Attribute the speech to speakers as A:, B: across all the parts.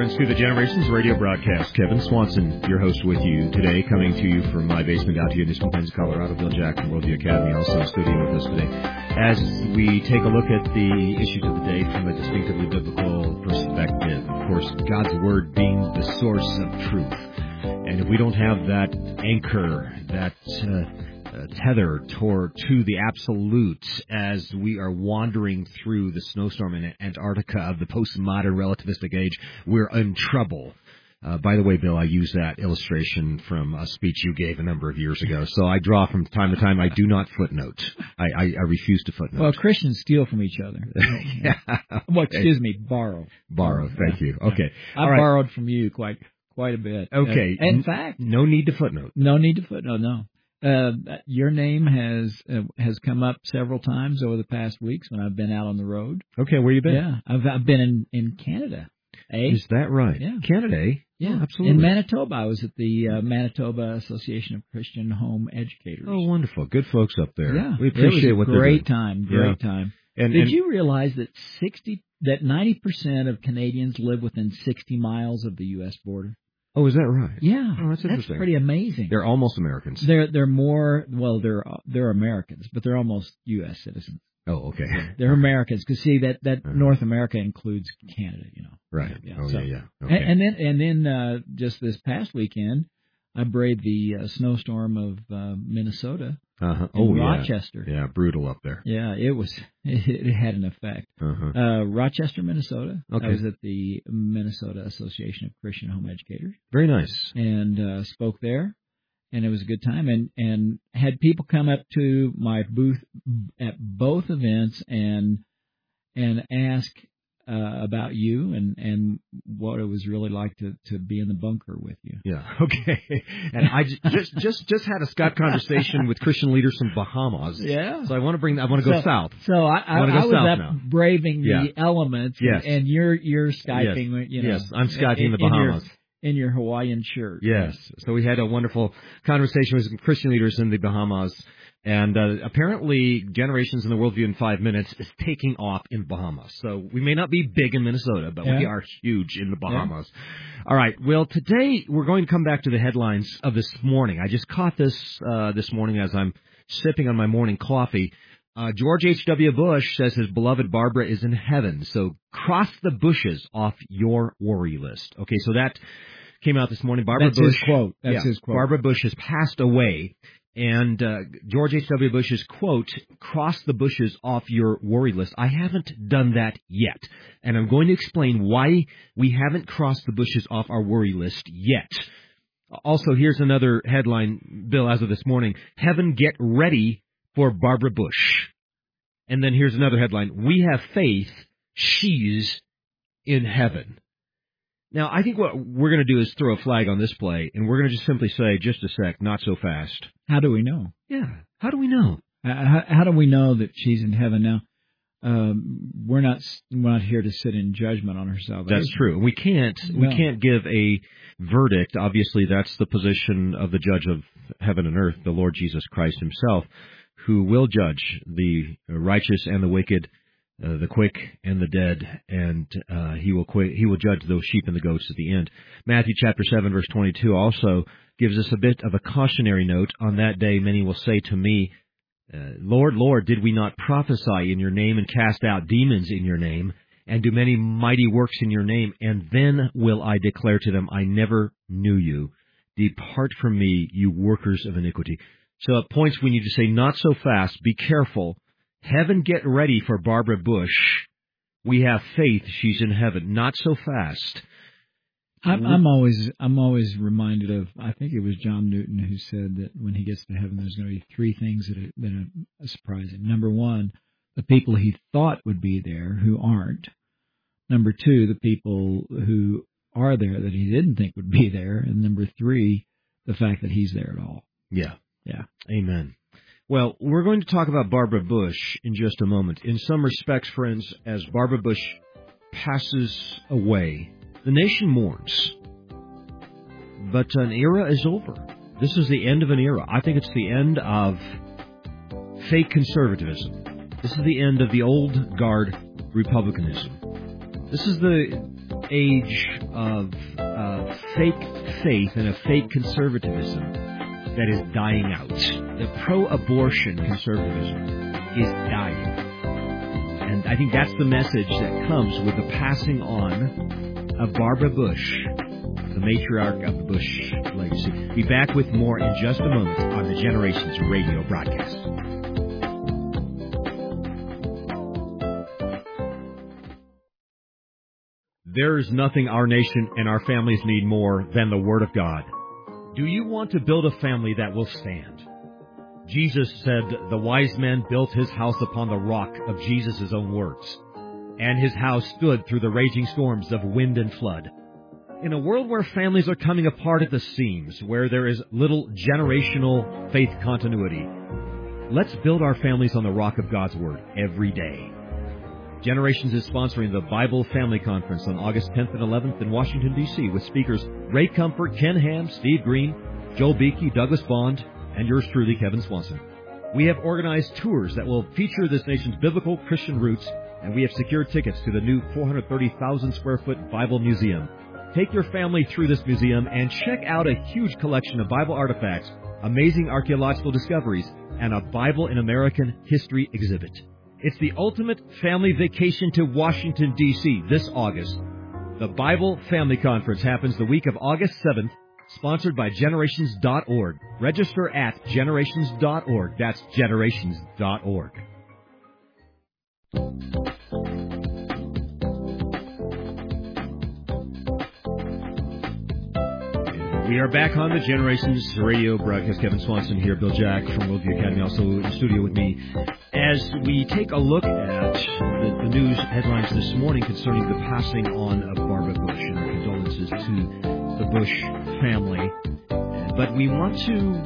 A: returns to the Generations radio broadcast. Kevin Swanson, your host with you today, coming to you from my basement out here in Eastern Plains, Colorado. Bill Jack from Worldview Academy also in studio with us today. As we take a look at the issues of the day from a distinctively biblical perspective, of course, God's Word being the source of truth. And if we don't have that anchor, that tether to the absolute as we are wandering through the snowstorm in Antarctica of the postmodern relativistic age, we're in trouble. By the way, Bill, I use that illustration from a speech you gave a number of years ago. So I draw from time to time. I do not footnote. I refuse to footnote.
B: Well, Christians steal from each other. Well, excuse me, borrow.
A: Borrow, thank you. Okay.
B: I borrowed from you quite a bit.
A: Okay.
B: In fact,
A: no need to footnote.
B: No need to footnote, no. Your name has come up several times over the past weeks when I've been out on the road.
A: Okay, where you been?
B: Yeah, I've been in Canada.
A: Is that right?
B: Yeah.
A: Canada, eh?
B: Yeah,
A: oh, absolutely.
B: In Manitoba. I was at the Manitoba Association of Christian Home Educators.
A: Oh, wonderful. Good folks up there.
B: Yeah.
A: We appreciate what they're doing.
B: Great time. And Did you realize that 90% of Canadians live within 60 miles of the U.S. border?
A: Oh, is that right?
B: Yeah.
A: Oh, that's interesting.
B: That's pretty amazing.
A: They're almost Americans.
B: They're more, well, they're Americans, but they're almost U.S. citizens.
A: Oh, okay.
B: They're Americans because see that North America includes Canada, you know.
A: Right.
B: Yeah.
A: Yeah. Okay.
B: And then just this past weekend, I braved the snowstorm of Minnesota.
A: In
B: Rochester.
A: Yeah, brutal up there.
B: Yeah, it had an effect. Rochester, Minnesota.
A: Okay.
B: I was at the Minnesota Association of Christian Home Educators.
A: Very nice.
B: And spoke there, and it was a good time. And had people come up to my booth at both events and ask about you and what it was really like to be in the bunker with you.
A: Yeah. Okay. And I just had a Scott conversation with Christian leaders from Bahamas.
B: Yeah.
A: So I want to go south.
B: So I was up
A: now.
B: braving the elements.
A: Yes.
B: And you're Skyping.
A: Yes.
B: You know.
A: Yes. I'm Skyping the Bahamas.
B: In your Hawaiian shirt.
A: Yes. So we had a wonderful conversation with Christian leaders in the Bahamas. And apparently, Generations in the Worldview in 5 minutes is taking off in Bahamas. So we may not be big in Minnesota, but we are huge in the Bahamas. Yeah. All right. Well, today we're going to come back to the headlines of this morning. I just caught this this morning as I'm sipping on my morning coffee. George H.W. Bush says his beloved Barbara is in heaven. So cross the bushes off your worry list. Okay, so that came out this morning.
B: That's his quote. That's his quote.
A: Barbara Bush has passed away. And George H.W. Bush's quote, cross the bushes off your worry list. I haven't done that yet. And I'm going to explain why we haven't crossed the bushes off our worry list yet. Also, here's another headline, Bill, as of this morning. Heaven, get ready for Barbara Bush. And then here's another headline. We have faith. She's in heaven. Now, I think what we're going to do is throw a flag on this play, and we're going to just simply say, just a sec, not so fast.
B: How do we know?
A: Yeah, how do we know?
B: How do we know that she's in heaven now? We're not here to sit in judgment on her salvation.
A: That's true. We can't give a verdict. Obviously, that's the position of the judge of heaven and earth, the Lord Jesus Christ himself, who will judge the righteous and the wicked, the quick and the dead, and he will judge those sheep and the goats at the end. Matthew chapter 7, verse 22 also gives us a bit of a cautionary note. On that day, many will say to me, Lord, Lord, did we not prophesy in your name and cast out demons in your name and do many mighty works in your name? And then will I declare to them, I never knew you. Depart from me, you workers of iniquity. So at points we need to say, not so fast, be careful. Heaven, get ready for Barbara Bush. We have faith. She's in heaven. Not so fast.
B: I'm always reminded of, I think it was John Newton who said that when he gets to heaven, there's going to be three things that are surprising. Number one, the people he thought would be there who aren't. Number two, the people who are there that he didn't think would be there. And number three, the fact that he's there at all.
A: Yeah.
B: Yeah.
A: Amen. Well, we're going to talk about Barbara Bush in just a moment. In some respects, friends, as Barbara Bush passes away, the nation mourns. But an era is over. This is the end of an era. I think it's the end of fake conservatism. This is the end of the old guard republicanism. This is the age of fake faith and a fake conservatism that is dying out. The pro-abortion conservatism is dying. And I think that's the message that comes with the passing on of Barbara Bush, the matriarch of the Bush legacy. Be back with more in just a moment on the Generations radio broadcast. There is nothing our nation and our families need more than the Word of God. Do you want to build a family that will stand? Jesus said the wise man built his house upon the rock of Jesus' own words, and his house stood through the raging storms of wind and flood. In a world where families are coming apart at the seams, where there is little generational faith continuity, let's build our families on the rock of God's Word every day. Generations is sponsoring the Bible Family Conference on August 10th and 11th in Washington, D.C. with speakers Ray Comfort, Ken Ham, Steve Green, Joel Beakey, Douglas Bond, and yours truly, Kevin Swanson. We have organized tours that will feature this nation's biblical Christian roots, and we have secured tickets to the new 430,000 square foot Bible Museum. Take your family through this museum and check out a huge collection of Bible artifacts, amazing archaeological discoveries, and a Bible in American history exhibit. It's the ultimate family vacation to Washington, D.C. this August. The Bible Family Conference happens the week of August 7th, sponsored by Generations.org. Register at Generations.org. That's Generations.org. We are back on the Generations radio broadcast. Kevin Swanson here, Bill Jack from Worldview Academy, also in the studio with me. As we take a look at the news headlines this morning concerning the passing on of Barbara Bush, and our condolences to the Bush family. But we want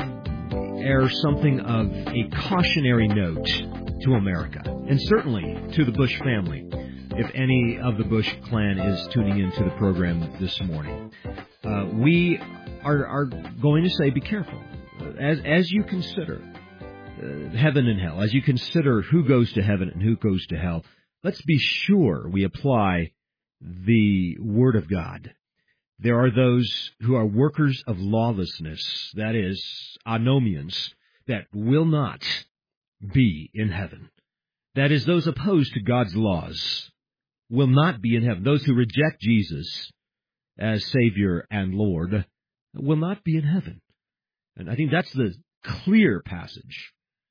A: to air something of a cautionary note to America, and certainly to the Bush family, if any of the Bush clan is tuning into the program this morning. We are going to say, be careful. As you consider heaven and hell, as you consider who goes to heaven and who goes to hell, let's be sure we apply the Word of God. There are those who are workers of lawlessness, that is, anomians, that will not be in heaven. That is, those opposed to God's laws will not be in heaven. Those who reject Jesus as Savior and Lord will not be in heaven. And I think that's the clear passage,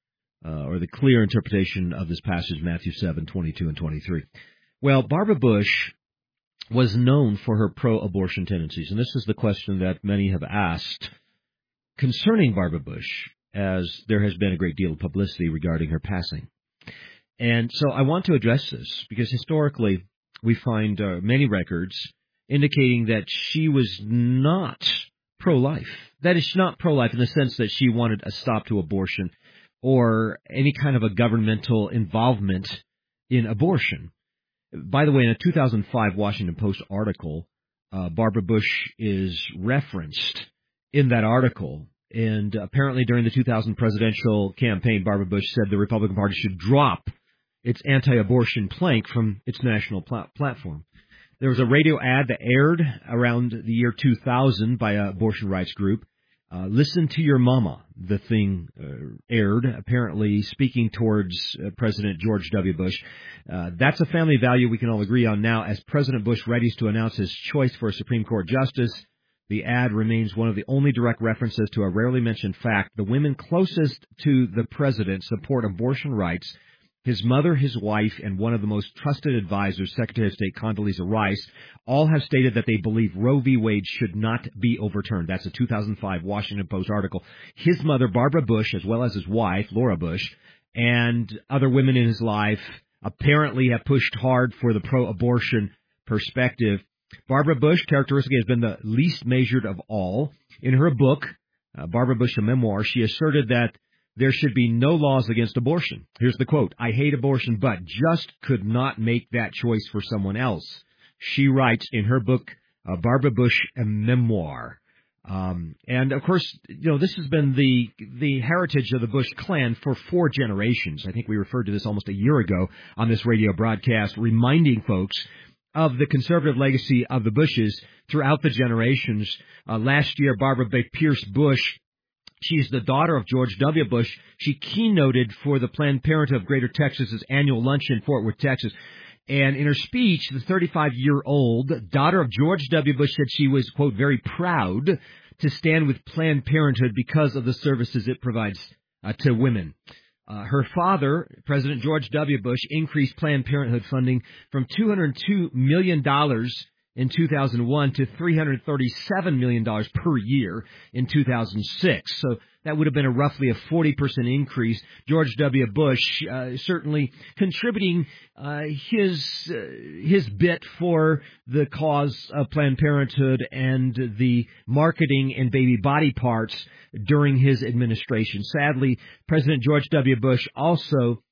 A: or the clear interpretation of this passage, Matthew 7:22 and 23. Well, Barbara Bush was known for her pro-abortion tendencies, and this is the question that many have asked concerning Barbara Bush, as there has been a great deal of publicity regarding her passing. And so I want to address this, because historically we find many records indicating that she was not pro-life. That is, not pro-life in the sense that she wanted a stop to abortion or any kind of a governmental involvement in abortion. By the way, in a 2005 Washington Post article, Barbara Bush is referenced in that article. And apparently during the 2000 presidential campaign, Barbara Bush said the Republican Party should drop its anti-abortion plank from its national platform. There was a radio ad that aired around the year 2000 by an abortion rights group. Listen to Your Mama, the thing aired, apparently speaking towards President George W. Bush. That's a family value we can all agree on now. As President Bush readies to announce his choice for a Supreme Court justice, the ad remains one of the only direct references to a rarely mentioned fact. The women closest to the president support abortion rights. His mother, his wife, and one of the most trusted advisors, Secretary of State Condoleezza Rice, all have stated that they believe Roe v. Wade should not be overturned. That's a 2005 Washington Post article. His mother, Barbara Bush, as well as his wife, Laura Bush, and other women in his life apparently have pushed hard for the pro-abortion perspective. Barbara Bush, characteristically, has been the least measured of all. In her book, Barbara Bush, a memoir, she asserted that there should be no laws against abortion. Here's the quote: "I hate abortion, but just could not make that choice for someone else." She writes in her book, Barbara Bush, a memoir. And of course, this has been the heritage of the Bush clan for 4 generations. I think we referred to this almost a year ago on this radio broadcast, reminding folks of the conservative legacy of the Bushes throughout the generations. Last year, Barbara Pierce Bush, she's the daughter of George W. Bush. She keynoted for the Planned Parenthood of Greater Texas's annual luncheon in Fort Worth, Texas. And in her speech, the 35-year-old daughter of George W. Bush said she was, quote, very proud to stand with Planned Parenthood because of the services it provides to women. Her father, President George W. Bush, increased Planned Parenthood funding from $202 million in 2001 to $337 million per year in 2006. So that would have been roughly a 40% increase. George W. Bush certainly contributing his bit for the cause of Planned Parenthood and the marketing and baby body parts during his administration. Sadly, President George W. Bush also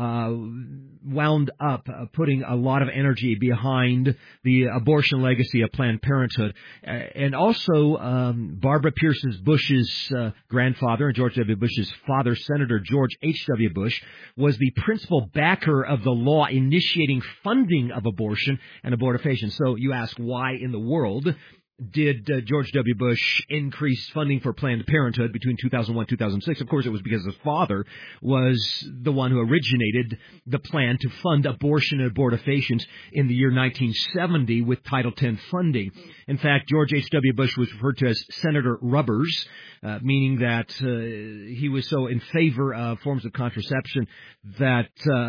A: wound up putting a lot of energy behind the abortion legacy of Planned Parenthood. And also, Barbara Pierce Bush's grandfather and George W. Bush's father, Senator George H.W. Bush, was the principal backer of the law initiating funding of abortion and abortifacient. So you ask, why in the world did George W. Bush increase funding for Planned Parenthood between 2001 and 2006? Of course, it was because his father was the one who originated the plan to fund abortion and abortifacients in the year 1970 with Title X funding. In fact, George H.W. Bush was referred to as Senator Rubbers, meaning that he was so in favor of forms of contraception that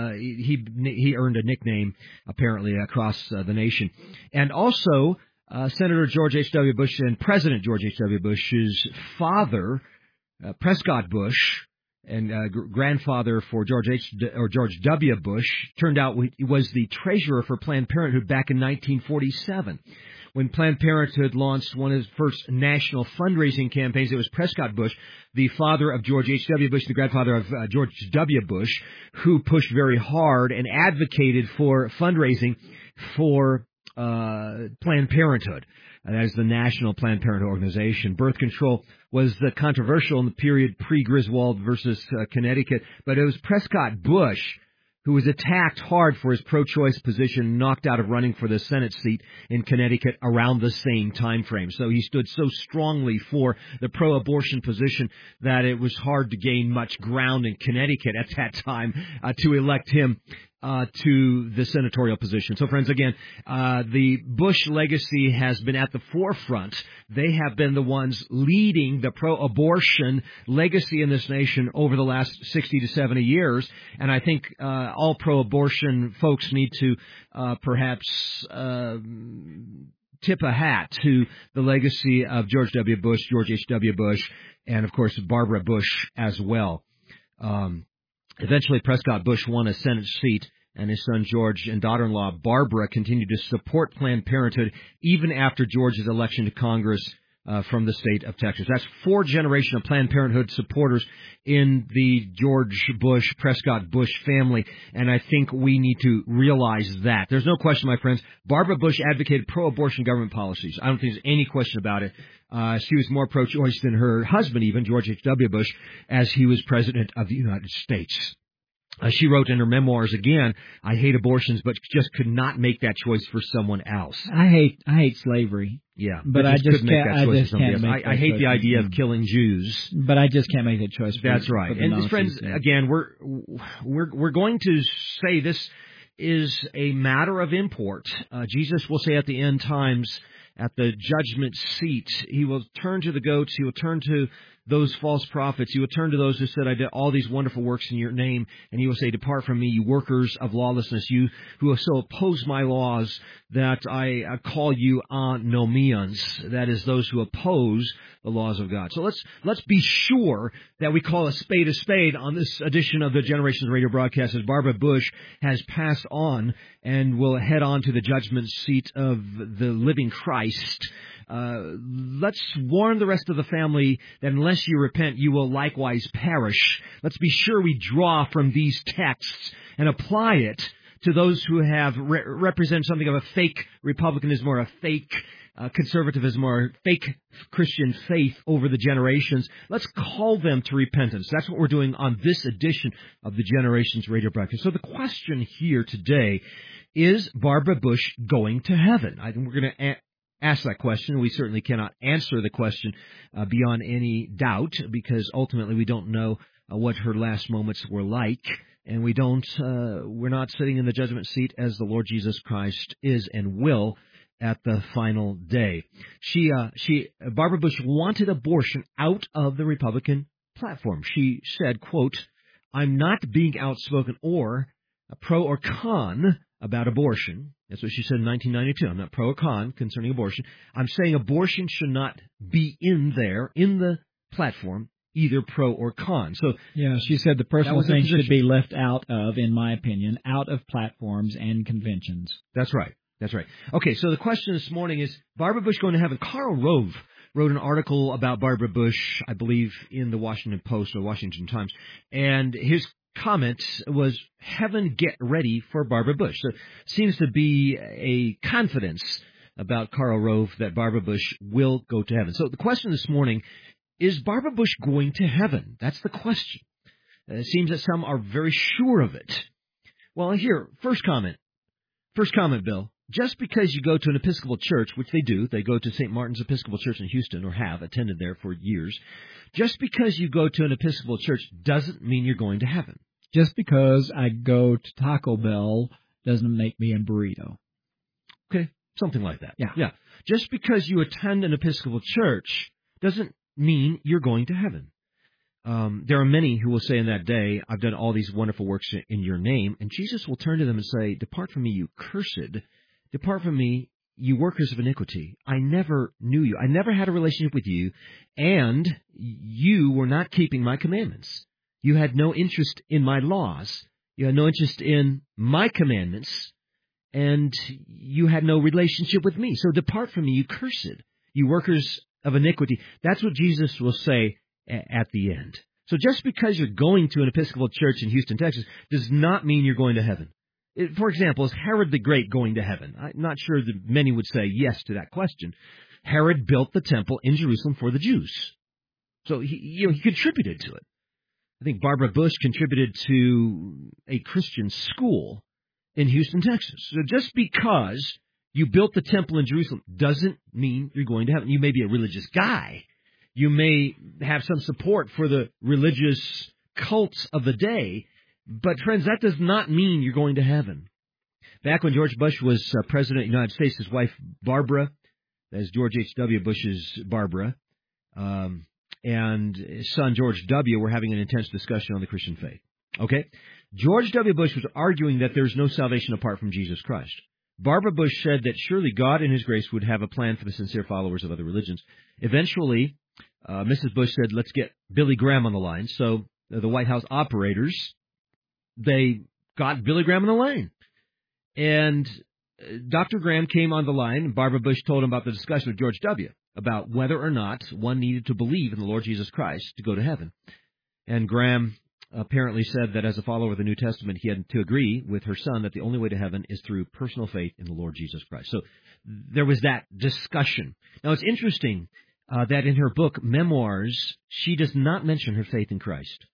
A: he earned a nickname, apparently, across the nation. And also, Senator George H.W. Bush and President George H.W. Bush's father, Prescott Bush, and grandfather for George W. Bush, turned out he was the treasurer for Planned Parenthood back in 1947. When Planned Parenthood launched one of its first national fundraising campaigns, it was Prescott Bush, the father of George H.W. Bush, the grandfather of George W. Bush, who pushed very hard and advocated for fundraising for Planned Parenthood. That is the National Planned Parenthood Organization. Birth control was controversial in the period pre-Griswold versus Connecticut, but it was Prescott Bush who was attacked hard for his pro-choice position, knocked out of running for the Senate seat in Connecticut around the same time frame. So he stood so strongly for the pro-abortion position that it was hard to gain much ground in Connecticut at that time to elect him to the senatorial position. So, friends, again, the Bush legacy has been at the forefront. They have been the ones leading the pro-abortion legacy in this nation over the last 60 to 70 years. And I think all pro-abortion folks need to perhaps tip a hat to the legacy of George W. Bush, George H.W. Bush, and, of course, Barbara Bush as well. Eventually, Prescott Bush won a Senate seat, and his son George and daughter-in-law Barbara continued to support Planned Parenthood even after George's election to Congress from the state of Texas. That's 4 generations of Planned Parenthood supporters in the George Bush, Prescott Bush family, and I think we need to realize that. There's no question, my friends, Barbara Bush advocated pro-abortion government policies. I don't think there's any question about it. She was more pro-choice than her husband, even, George H.W. Bush, as he was President of the United States. She wrote in her memoirs, again, I hate abortions, but just could not make that choice for someone else.
B: I hate slavery.
A: Yeah,
B: but I just can't.
A: I hate the idea of killing Jews.
B: But I just can't make that choice.
A: That's right. And friends, again, we're going to say this is a matter of import. Jesus will say at the end times, at the judgment seat, he will turn to the goats, he will turn to those false prophets, he will turn to those who said, I did all these wonderful works in your name, and he will say, depart from me, you workers of lawlessness, you who have so opposed my laws that I call you anomians, that is, those who oppose the laws of God. So let's be sure that we call a spade on this edition of the Generations Radio broadcast, as Barbara Bush has passed on and will head on to the judgment seat of the living Christ. Let's warn the rest of the family that unless you repent, you will likewise perish. Let's be sure we draw from these texts and apply it to those who have represent something of a fake republicanism or a fake conservatism or fake Christian faith over the generations. Let's call them to repentance. That's what we're doing on this edition of the Generations Radio broadcast. So the question here today is Barbara Bush going to heaven? I think we're going to ask that question. We certainly cannot answer the question beyond any doubt, because ultimately we don't know what her last moments were like, and we're not sitting in the judgment seat as the Lord Jesus Christ is and will at the final day. Barbara Bush wanted abortion out of the Republican platform. She said, quote, "I'm not being outspoken or pro or con about abortion." That's what she said in 1992. I'm not pro or con concerning abortion. I'm saying abortion should not be in the platform, either pro or con. So
B: yeah, she said the personal thing should be left out of, in my opinion, out of platforms and conventions.
A: That's right. That's right. Okay, so the question this morning is, Barbara Bush going to heaven? Karl Rove wrote an article about Barbara Bush, I believe, in the Washington Post or Washington Times, and his comment was, "Heaven, get ready for Barbara Bush." So it seems to be a confidence about Karl Rove that Barbara Bush will go to heaven. So the question this morning is Barbara Bush going to heaven? That's the question. It seems that some are very sure of it. Well, here, first comment, Bill. Just because you go to an Episcopal church, which they do, they go to St. Martin's Episcopal Church in Houston, or have attended there for years, just because you go to an Episcopal church doesn't mean you're going to heaven.
B: Just because I go to Taco Bell doesn't make me a burrito.
A: Okay, something like that.
B: Yeah.
A: Just because you attend an Episcopal church doesn't mean you're going to heaven. There are many who will say in that day, "I've done all these wonderful works in your name," and Jesus will turn to them and say, "Depart from me, you cursed. Depart from me, you workers of iniquity. I never knew you. I never had a relationship with you, and you were not keeping my commandments. You had no interest in my laws. You had no interest in my commandments, and you had no relationship with me. So depart from me, you cursed, you workers of iniquity." That's what Jesus will say at the end. So just because you're going to an Episcopal church in Houston, Texas, does not mean you're going to heaven. For example, is Herod the Great going to heaven? I'm not sure that many would say yes to that question. Herod built the temple in Jerusalem for the Jews. So he contributed to it. I think Barbara Bush contributed to a Christian school in Houston, Texas. So just because you built the temple in Jerusalem doesn't mean you're going to heaven. You may be a religious guy. You may have some support for the religious cults of the day. But, friends, that does not mean you're going to heaven. Back when George Bush was president of the United States, his wife, Barbara, that's George H.W. Bush's Barbara, and his son, George W., were having an intense discussion on the Christian faith. Okay? George W. Bush was arguing that there's no salvation apart from Jesus Christ. Barbara Bush said that surely God in His grace would have a plan for the sincere followers of other religions. Eventually, Mrs. Bush said, "Let's get Billy Graham on the line." So the White House operators, they got Billy Graham on the line. And Dr. Graham came on the line, and Barbara Bush told him about the discussion with George W. about whether or not one needed to believe in the Lord Jesus Christ to go to heaven. And Graham apparently said that as a follower of the New Testament, he had to agree with her son that the only way to heaven is through personal faith in the Lord Jesus Christ. So there was that discussion. Now, it's interesting that in her book, Memoirs, she does not mention her faith in Christ.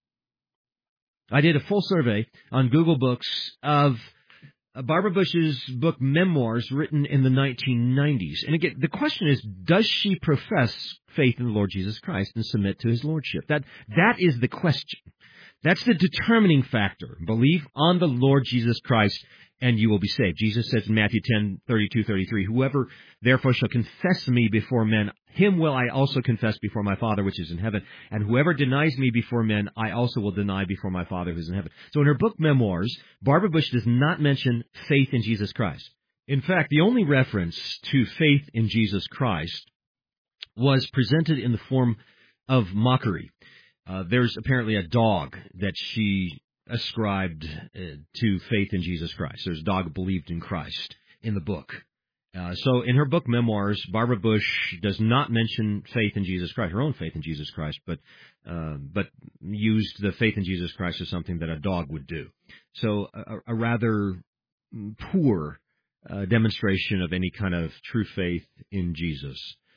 A: I did a full survey on Google Books of Barbara Bush's book, Memoirs, written in the 1990s. And again, the question is, does she profess faith in the Lord Jesus Christ and submit to His Lordship? That is the question. That's the determining factor. Believe on the Lord Jesus Christ, and you will be saved. Jesus says in Matthew 10:32-33, "Whoever therefore shall confess me before men, him will I also confess before my Father which is in heaven. And whoever denies me before men, I also will deny before my Father who is in heaven." So in her book, Memoirs, Barbara Bush does not mention faith in Jesus Christ. In fact, the only reference to faith in Jesus Christ was presented in the form of mockery. There's apparently a dog that she ascribed to faith in Jesus Christ. There's a dog who believed in Christ in the book. So in her book, Memoirs, Barbara Bush does not mention faith in Jesus Christ, her own faith in Jesus Christ, but used the faith in Jesus Christ as something that a dog would do. So a rather poor demonstration of any kind of true faith in Jesus.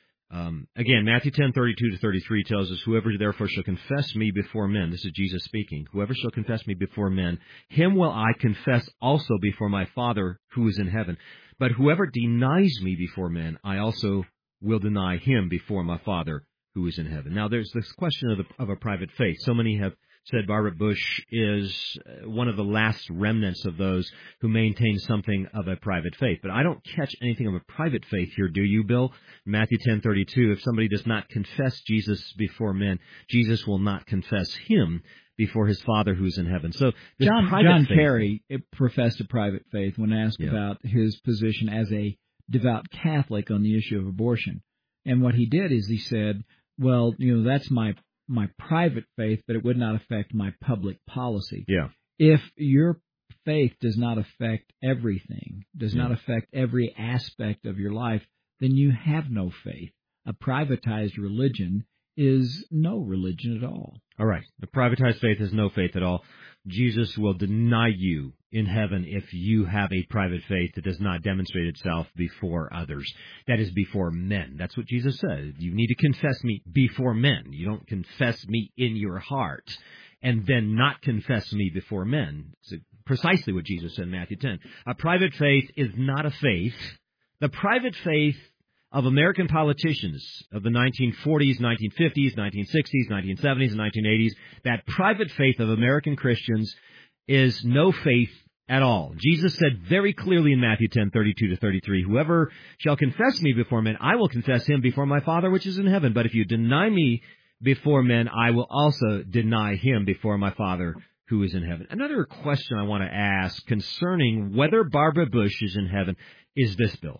A: Again, Matthew 10:32-33 tells us, "Whoever therefore shall confess me before men," this is Jesus speaking, "whoever shall confess me before men, him will I confess also before my Father who is in heaven. But whoever denies me before men, I also will deny him before my Father who is in heaven." Now, there's this question of a private faith. So many have said Barbara Bush is one of the last remnants of those who maintain something of a private faith. But I don't catch anything of a private faith here, do you, Bill? Matthew 10:32, if somebody does not confess Jesus before men, Jesus will not confess him before his Father who's in heaven. So
B: John Kerry professed a private faith when asked about his position as a devout Catholic on the issue of abortion. And what he did is he said, well, that's my private faith, but it would not affect my public policy.
A: Yeah.
B: If your faith does not affect everything, does not affect every aspect of your life, then you have no faith. A privatized religion is no religion at all.
A: All right. A privatized faith is no faith at all. Jesus will deny you in heaven if you have a private faith that does not demonstrate itself before others. That is, before men. That's what Jesus said. You need to confess me before men. You don't confess me in your heart and then not confess me before men. It's precisely what Jesus said in Matthew 10. A private faith is not a faith. The private faith of American politicians of the 1940s, 1950s, 1960s, 1970s, and 1980s, that private faith of American Christians is no faith at all. Jesus said very clearly in Matthew 10:32-33, "Whoever shall confess me before men, I will confess him before my Father which is in heaven. But if you deny me before men, I will also deny him before my Father who is in heaven." Another question I want to ask concerning whether Barbara Bush is in heaven is this, Bill.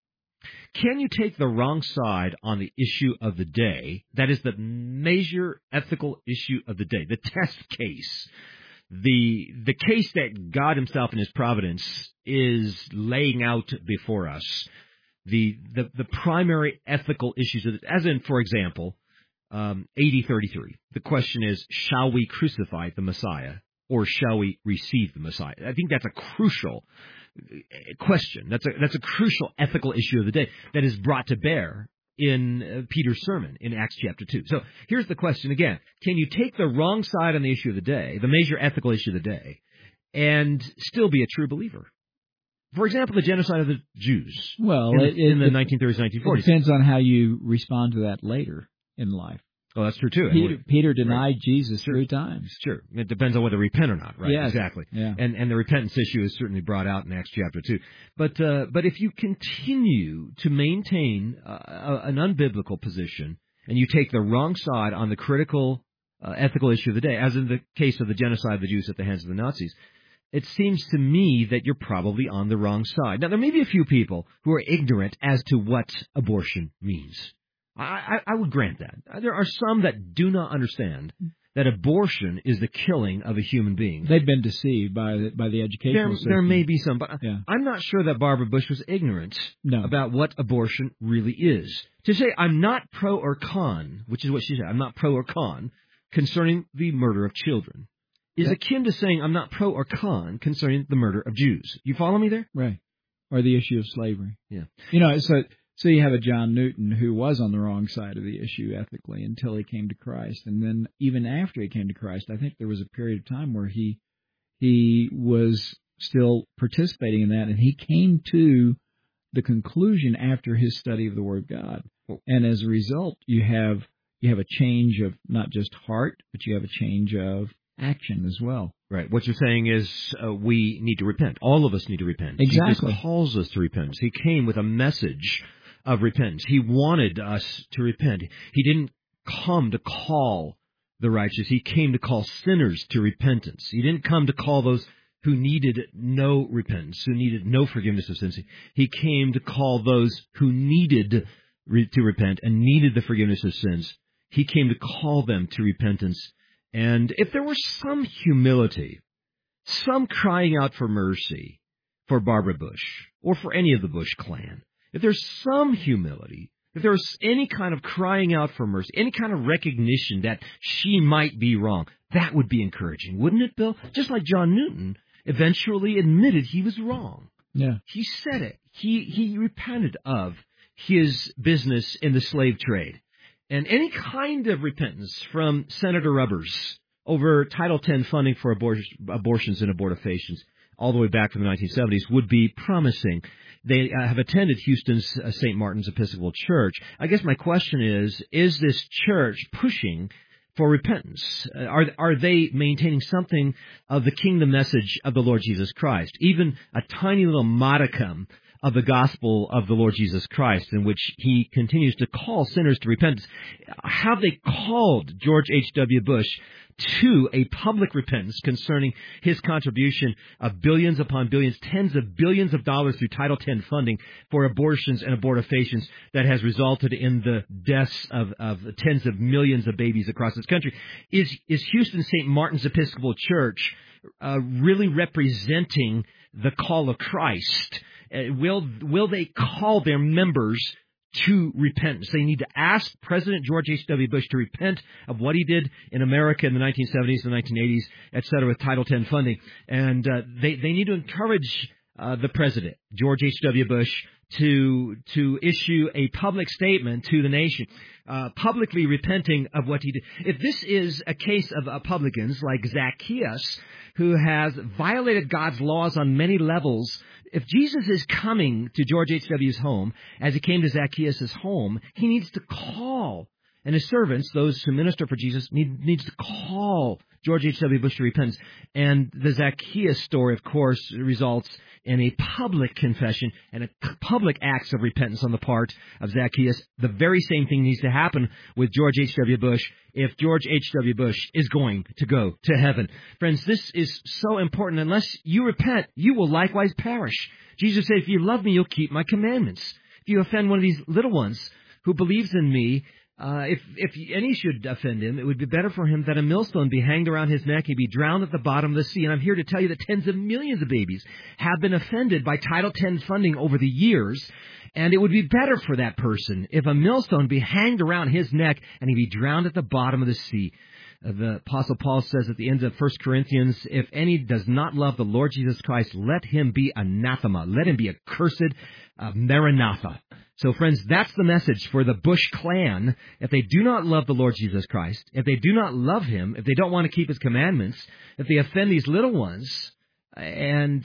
A: Can you take the wrong side on the issue of the day? That is the major ethical issue of the day, the test case, the case that God himself in his providence is laying out before us, the primary ethical issues of it, as in, for example, 80:33. The question is, shall we crucify the Messiah or shall we receive the Messiah? I think that's a crucial question. That's a crucial ethical issue of the day that is brought to bear in Peter's sermon in Acts chapter 2. So here's the question again. Can you take the wrong side on the issue of the day, the major ethical issue of the day, and still be a true believer? For example, the genocide of the Jews in the 1930s, 1940s.
B: It depends on how you respond to that later in life.
A: Oh, that's true, too.
B: Peter denied Jesus 3 times.
A: Sure. It depends on whether repent or not, right?
B: Yes.
A: Exactly.
B: Yeah.
A: And the repentance issue is certainly brought out in Acts chapter 2. But if you continue to maintain an unbiblical position and you take the wrong side on the critical ethical issue of the day, as in the case of the genocide of the Jews at the hands of the Nazis, it seems to me that you're probably on the wrong side. Now, there may be a few people who are ignorant as to what abortion means. I would grant that. There are some that do not understand that abortion is the killing of a human being.
B: They've been deceived by the educational system.
A: There may be some, but I'm not sure that Barbara Bush was ignorant about what abortion really is. To say I'm not pro or con, which is what she said, I'm not pro or con, concerning the murder of children, is akin to saying I'm not pro or con concerning the murder of Jews. You follow me there?
B: Right. Or the issue of slavery.
A: Yeah.
B: So you have a John Newton who was on the wrong side of the issue ethically until he came to Christ. And then even after he came to Christ, I think there was a period of time where he was still participating in that. And he came to the conclusion after his study of the Word of God. And as a result, you have a change of not just heart, but you have a change of action as well.
A: Right. What you're saying is we need to repent. All of us need to repent.
B: Exactly.
A: Jesus calls us to repentance. He came with a message of repentance. He wanted us to repent. He didn't come to call the righteous. He came to call sinners to repentance. He didn't come to call those who needed no repentance, who needed no forgiveness of sins. He came to call those who needed to repent and needed the forgiveness of sins. He came to call them to repentance. And if there was some humility, some crying out for mercy for Barbara Bush or for any of the Bush clan, if there's some humility, if there's any kind of crying out for mercy, any kind of recognition that she might be wrong, that would be encouraging, wouldn't it, Bill? Just like John Newton eventually admitted he was wrong.
B: Yeah.
A: He said it. He repented of his business in the slave trade. And any kind of repentance from Senator Rubbers over Title X funding for abortions and abortifacients all the way back from the 1970s would be promising. They have attended Houston's St. Martin's Episcopal Church. I guess my question is this church pushing for repentance? Are they maintaining something of the kingdom message of the Lord Jesus Christ, even a tiny little modicum of the gospel of the Lord Jesus Christ, in which he continues to call sinners to repentance? Have they called George H.W. Bush to a public repentance concerning his contribution of billions upon billions, tens of billions of dollars through Title X funding for abortions and abortifacients that has resulted in the deaths of tens of millions of babies across this country? Is Houston St. Martin's Episcopal Church really representing the call of Christ? Will they call their members to repentance? They need to ask President George H.W. Bush to repent of what he did in America in the 1970s and 1980s, et cetera, with Title X funding. And they need to encourage the President, George H.W. Bush, to issue a public statement to the nation, publicly repenting of what he did. If this is a case of publicans like Zacchaeus, who has violated God's laws on many levels, if Jesus is coming to George H.W.'s home, as he came to Zacchaeus' home, he needs to call, and his servants, those who minister for Jesus, needs to call George H.W. Bush to repentance. And the Zacchaeus story, of course, results in a public confession and a public acts of repentance on the part of Zacchaeus. The very same thing needs to happen with George H.W. Bush if George H.W. Bush is going to go to heaven. Friends, this is so important. Unless you repent, you will likewise perish. Jesus said, if you love me, you'll keep my commandments. If you offend one of these little ones who believes in me, if any should offend him, it would be better for him that a millstone be hanged around his neck, he be drowned at the bottom of the sea. And I'm here to tell you that tens of millions of babies have been offended by Title X funding over the years. And it would be better for that person if a millstone be hanged around his neck and he be drowned at the bottom of the sea. The Apostle Paul says at the end of 1 Corinthians, if any does not love the Lord Jesus Christ, let him be anathema. Let him be accursed, Maranatha. So, friends, that's the message for the Bush clan. If they do not love the Lord Jesus Christ, if they do not love him, if they don't want to keep his commandments, if they offend these little ones, and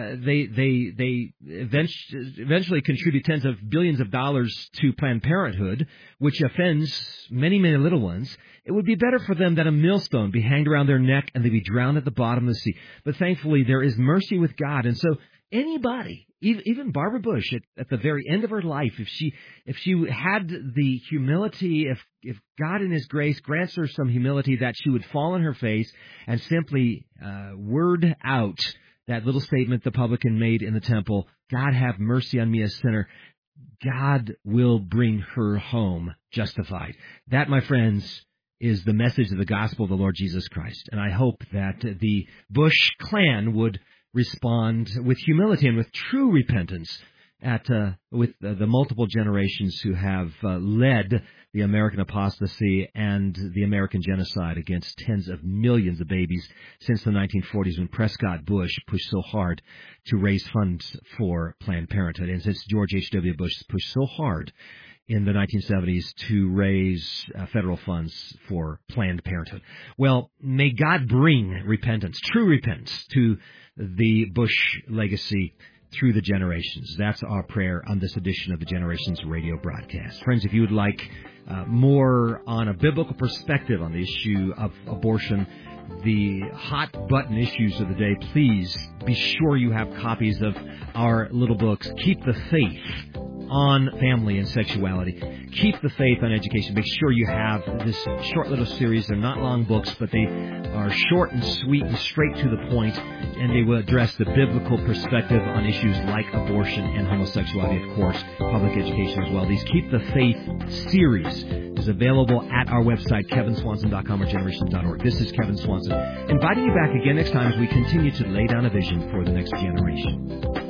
A: they eventually contribute tens of billions of dollars to Planned Parenthood, which offends many, many little ones, it would be better for them that a millstone be hanged around their neck and they be drowned at the bottom of the sea. But thankfully, there is mercy with God. And so anybody, even Barbara Bush, at the very end of her life, if she had the humility, if God in His grace grants her some humility, that she would fall on her face and simply word out that little statement the publican made in the temple, God have mercy on me, a sinner, God will bring her home justified. That, my friends, is the message of the gospel of the Lord Jesus Christ. And I hope that the Bush clan would respond with humility and with true repentance with the multiple generations who have led the American apostasy and the American genocide against tens of millions of babies since the 1940s, when Prescott Bush pushed so hard to raise funds for Planned Parenthood, and since George H.W. Bush pushed so hard in the 1970s to raise federal funds for Planned Parenthood. Well, may God bring repentance, true repentance, to the Bush legacy through the generations. That's our prayer on this edition of the Generations radio broadcast. Friends, if you would like more on a biblical perspective on the issue of abortion, the hot button issues of the day, please be sure you have copies of our little books, Keep the Faith on Family and Sexuality, Keep the Faith on Education. Make sure you have this short little series. They're not long books, but they are short and sweet and straight to the point, and they will address the biblical perspective on issues like abortion and homosexuality, of course, public education as well. These Keep the Faith series is available at our website, kevinswanson.com or generations.org. This is Kevin Swanson, inviting you back again next time as we continue to lay down a vision for the next generation.